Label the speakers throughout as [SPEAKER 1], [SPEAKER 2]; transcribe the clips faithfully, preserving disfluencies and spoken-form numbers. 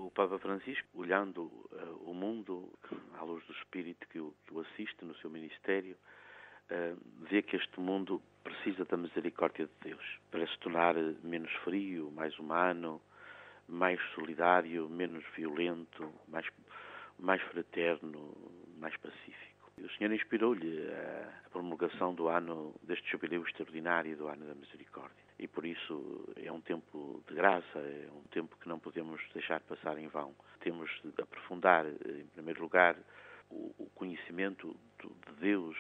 [SPEAKER 1] O Papa Francisco, olhando uh, o mundo à luz do Espírito que o, que o assiste no seu ministério, uh, vê que este mundo precisa da misericórdia de Deus para se tornar menos frio, mais humano, mais solidário, menos violento, mais, mais fraterno, mais pacífico. O Senhor inspirou-lhe a promulgação do ano, deste jubileu extraordinário do Ano da Misericórdia. E por isso é um tempo de graça, é um tempo que não podemos deixar passar em vão. Temos de aprofundar, em primeiro lugar, o conhecimento de Deus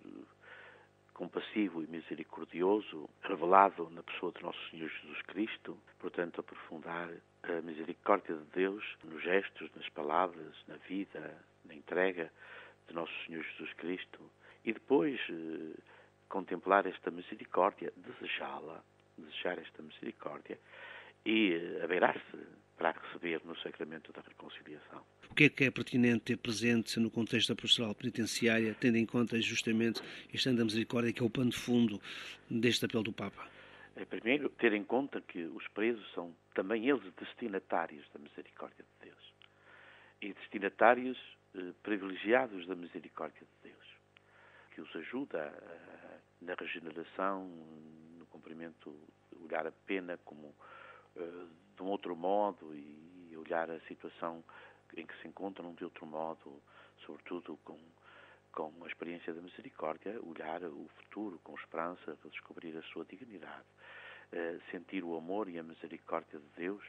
[SPEAKER 1] compassivo e misericordioso, revelado na pessoa de Nosso Senhor Jesus Cristo. Portanto, aprofundar a misericórdia de Deus nos gestos, nas palavras, na vida, na entrega de Nosso Senhor Jesus Cristo. E depois eh, contemplar esta misericórdia, desejá-la, desejar esta misericórdia e eh, abeirar-se para a receber no sacramento da reconciliação.
[SPEAKER 2] O que é que é pertinente ter presente no contexto da pastoral penitenciária, tendo em conta justamente este ano da misericórdia, que é o pano de fundo deste apelo do Papa?
[SPEAKER 1] É, primeiro, ter em conta que os presos são também eles destinatários da misericórdia de Deus. E destinatários eh, privilegiados da misericórdia de Deus, que os ajuda eh, na regeneração, no cumprimento, olhar a pena como eh, de um outro modo e olhar a situação em que se encontram de outro modo, sobretudo com, com a experiência da misericórdia, olhar o futuro com esperança, redescobrir a sua dignidade, eh, sentir o amor e a misericórdia de Deus,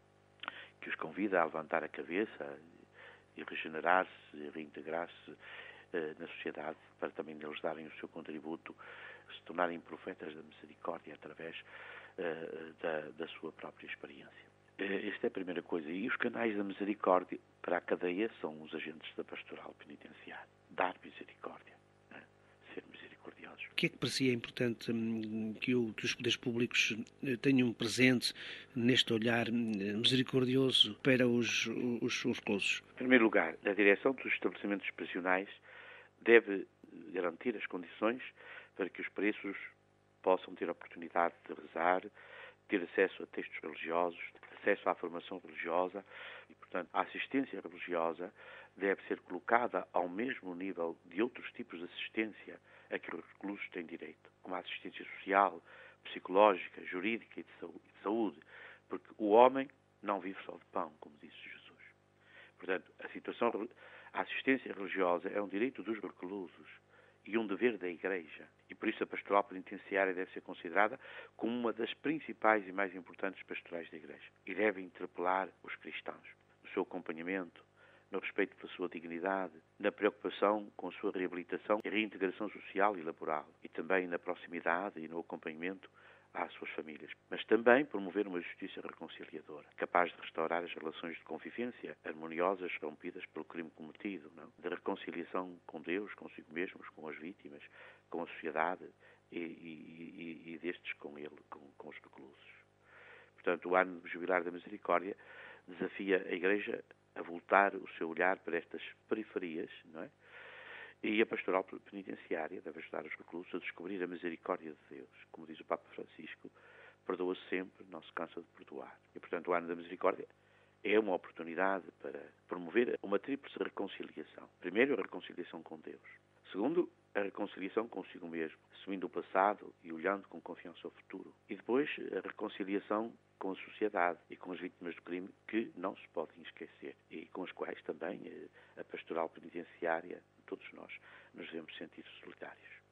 [SPEAKER 1] que os convida a levantar a cabeça e regenerar-se e reintegrar-se eh, na sociedade, para também eles darem o seu contributo, se tornarem profetas da misericórdia através eh, da, da sua própria experiência. Esta é a primeira coisa. E os canais da misericórdia para a cadeia são os agentes da pastoral penitenciária. Dar misericórdia, né? Ser misericordiosos.
[SPEAKER 2] O que é que para si é importante que, o, que os poderes públicos tenham presente neste olhar misericordioso para os, os, os reclusos?
[SPEAKER 1] Em primeiro lugar, a direção dos estabelecimentos prisionais deve garantir as condições para que os presos possam ter a oportunidade de rezar, ter acesso a textos religiosos, acesso à formação religiosa e, portanto, a assistência religiosa deve ser colocada ao mesmo nível de outros tipos de assistência a que os reclusos têm direito, como a assistência social, psicológica, jurídica e de saúde, porque o homem não vive só de pão, como disse Jesus. Portanto, a situação, a assistência religiosa é um direito dos reclusos e um dever da Igreja. E por isso a pastoral penitenciária deve ser considerada como uma das principais e mais importantes pastorais da Igreja. E deve interpelar os cristãos no seu acompanhamento, no respeito pela sua dignidade, na preocupação com a sua reabilitação e reintegração social e laboral, e também na proximidade e no acompanhamento às suas famílias, mas também promover uma justiça reconciliadora, capaz de restaurar as relações de convivência harmoniosas rompidas pelo crime cometido, não? De reconciliação com Deus, consigo mesmos, com as vítimas, com a sociedade e, e, e, e destes com ele, com, com os reclusos. Portanto, o ano jubilar da misericórdia desafia a Igreja a voltar o seu olhar para estas periferias, não é? E a pastoral penitenciária deve ajudar os reclusos a descobrir a misericórdia de Deus. Como diz o Papa Francisco, perdoa sempre, não se cansa de perdoar. E, portanto, o Ano da Misericórdia é uma oportunidade para promover uma tríplice reconciliação. Primeiro, a reconciliação com Deus. Segundo, a reconciliação consigo mesmo, assumindo o passado e olhando com confiança ao futuro. E depois, a reconciliação com a sociedade e com as vítimas do crime, que não se podem esquecer e com as quais também a pastoral penitenciária, todos nós, nos devemos sentir solidários.